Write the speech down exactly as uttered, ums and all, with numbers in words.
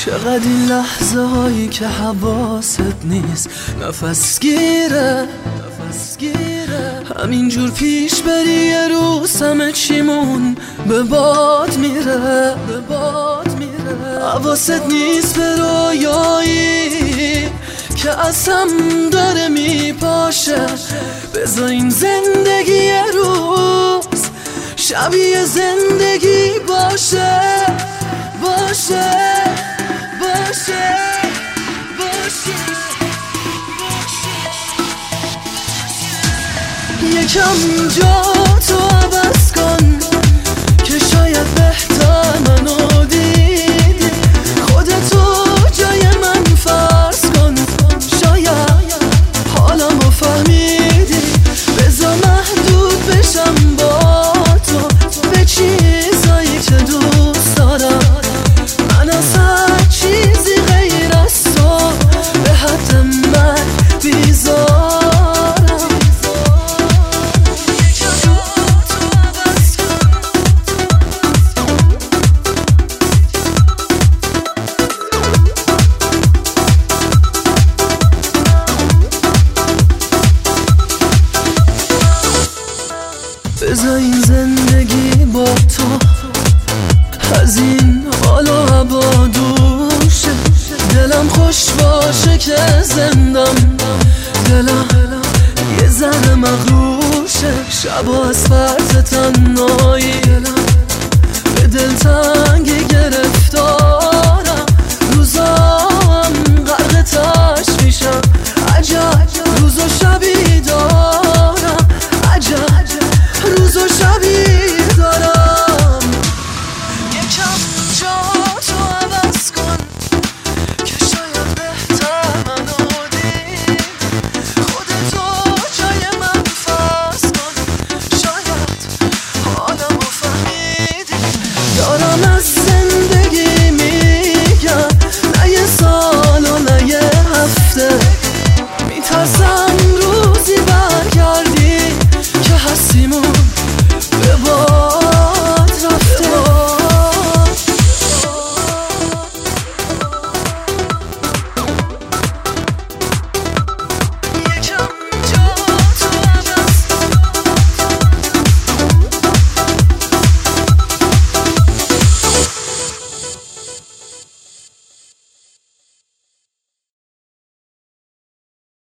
چقدر این لحظه هایی که حواست نیست نفس گیره نفس گیره همینجور پیش بری یه روز همه چیمون به باد میره به باد میره حواست نیست به رویایی که از هم داره میپاشه بذار این زندگی یه روز شبیه زندگی باشه باشه باشه باشه یکم جا تو عوض کن که شاید بهتر منو دیدی خودتو جای من فرض کن شاید حالمو فهمیدی بذار محدود بشم با تو به چیزایی که دوست دارم من از هر چیزی غیر از تو به حد من بیزارم بذار این زندگی با تو از این حال و هوا دوشه دلم خوش باشه که زندم دلم یه ذره مغروشه شبا از فرط تنهایی به دلتنگی گرفتار